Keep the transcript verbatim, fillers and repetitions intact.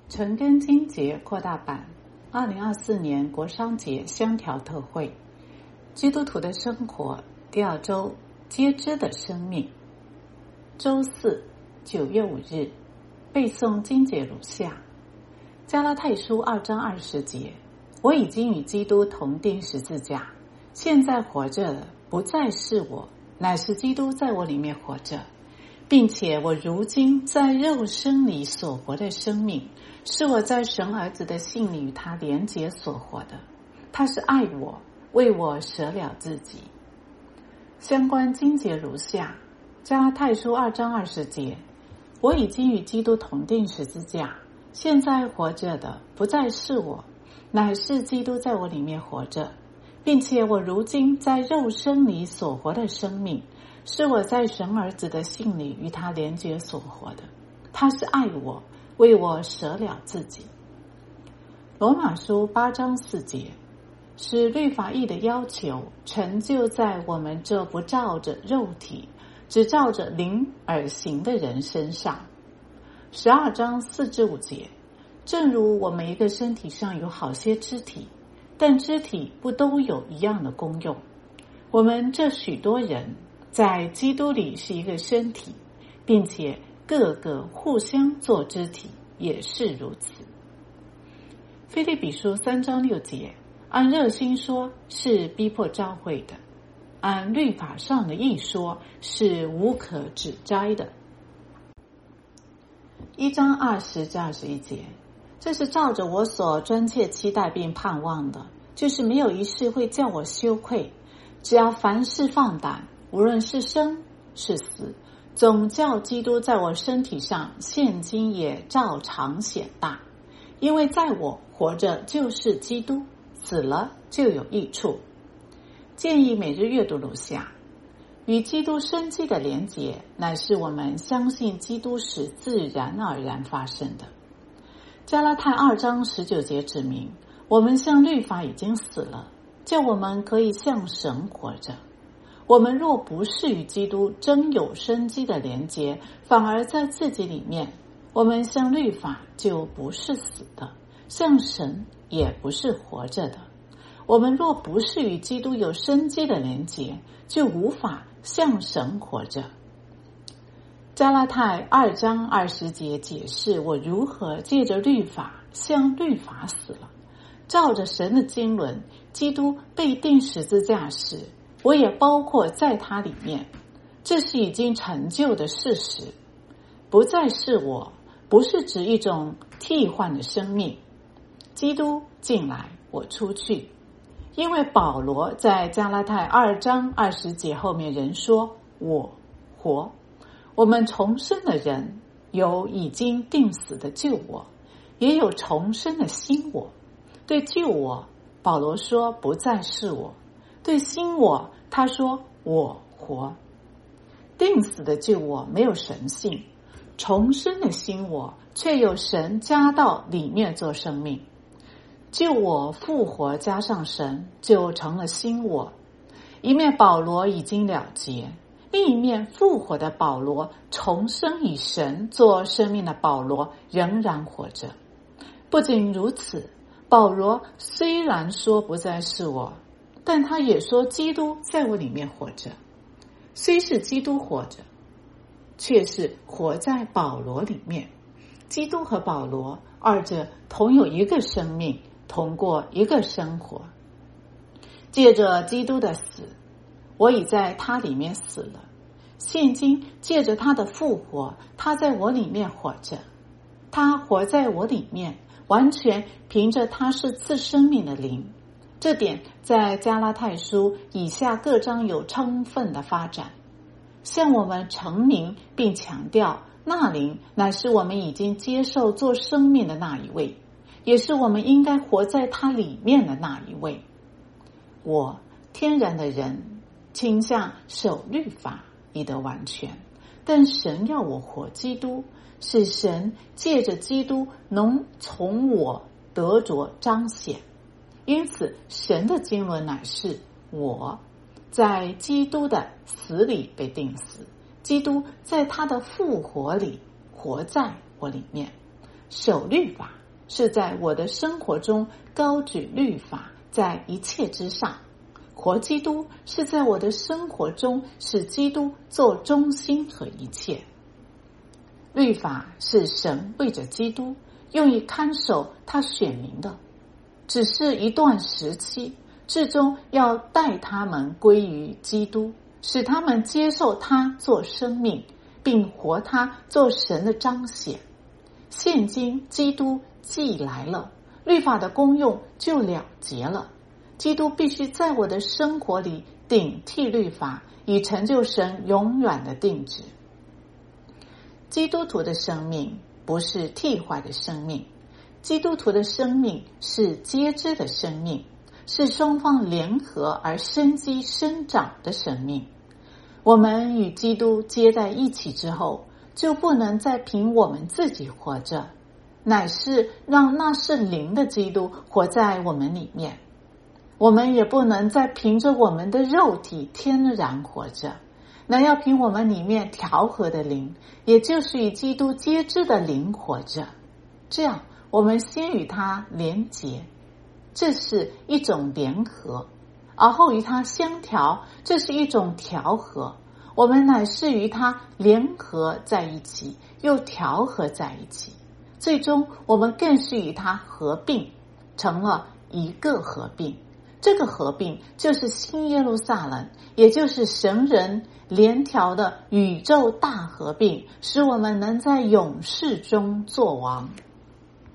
陈根金节扩大版二零二四年国商节香调特惠，基督徒的生活第二周，皆知的生命。周四九月五日，背诵经节如下：加拉太书二章二十节，我已经与基督同钉十字架，现在活着的不再是我，乃是基督在我里面活着，并且我如今在肉身里所活的生命，是我在神儿子的信里与他连结所活的。他是爱我，为我舍了自己。相关经节如下：加拉太书二章二十节，我已经与基督同钉十字架，现在活着的不再是我，乃是基督在我里面活着，并且我如今在肉身里所活的生命，是我在神儿子的信里与他连结所活的。他是爱我，为我舍了自己。罗马书八章四节，使律法义的要求成就在我们这不照着肉体，只照着灵而行的人身上。十二章四至五节，正如我们一个身体上有好些肢体，但肢体不都有一样的功用。我们这许多人在基督里是一个身体，并且各个互相做肢体，也是如此。腓立比书三章六节，按热心说是逼迫教会的，按律法上的义说是无可指摘的。一章二十至二十一节，这是照着我所专切期待并盼望的，就是没有一事会叫我羞愧，只要凡事放胆，无论是生是死，总叫基督在我身体上现今也照常显大。因为在我活着就是基督，死了就有益处。建议每日阅读如下：与基督生机的连结，乃是我们相信基督时自然而然发生的。加拉太二章十九节指明，我们向律法已经死了，叫我们可以向神活着。我们若不是与基督真有生机的连结，反而在自己里面，我们向律法就不是死的，向神也不是活着的。我们若不是与基督有生机的连结，就无法向神活着。加拉太二章二十节解释我如何借着律法向律法死了。照着神的经纶，基督被钉十字架时，我也包括在他里面，这是已经成就的事实。不再是我，不是指一种替换的生命。基督进来，我出去。因为保罗在加拉太二章二十节后面仍说我活。我们重生的人有已经定死的旧我，也有重生的新我。对旧我，保罗说不再是我；对新我，他说我活。定死的旧我没有神性，重生的新我却有神加到里面做生命。旧我复活加上神，就成了新我。一面保罗已经了结，另一面复活的保罗，重生以神做生命的保罗仍然活着。不仅如此，保罗虽然说不再是我，但他也说基督在我里面活着。虽是基督活着，却是活在保罗里面。基督和保罗二者同有一个生命，同过一个生活。借着基督的死，我已在他里面死了。现今借着他的复活，他在我里面活着。他活在我里面，完全凭着他是赐生命的灵。这点在加拉太书以下各章有充分的发展，向我们澄明并强调，那灵乃是我们已经接受做生命的那一位，也是我们应该活在他里面的那一位。我天然的人倾向守律法以得完全，但神要我活基督，是神借着基督能从我得着彰显。因此神的经纶乃是我在基督的死里被钉死，基督在他的复活里活在我里面。 守律法，是在我的生活中高举律法，在一切之上。活基督是在我的生活中使基督做中心和一切。律法是神为着基督用以看守他选民的，只是一段时期，至终要带他们归于基督，使他们接受他做生命，并活他做神的彰显。现今基督既来了，律法的功用就了结了。基督必须在我的生活里顶替律法，以成就神永远的定旨。基督徒的生命不是替坏的生命，基督徒的生命是接枝的生命，是双方联合而生机生长的生命。我们与基督接在一起之后，就不能再凭我们自己活着，乃是让那是灵的基督活在我们里面。我们也不能再凭着我们的肉体天然活着，乃要凭我们里面调和的灵，也就是与基督接枝的灵活着。这样我们先与他连结，这是一种联合，而后与他相调，这是一种调和。我们乃是与他联合在一起，又调和在一起，最终我们更是与他合并，成了一个合并。这个合并就是新耶路撒冷，也就是神人联调的宇宙大合并，使我们能在永世中作王。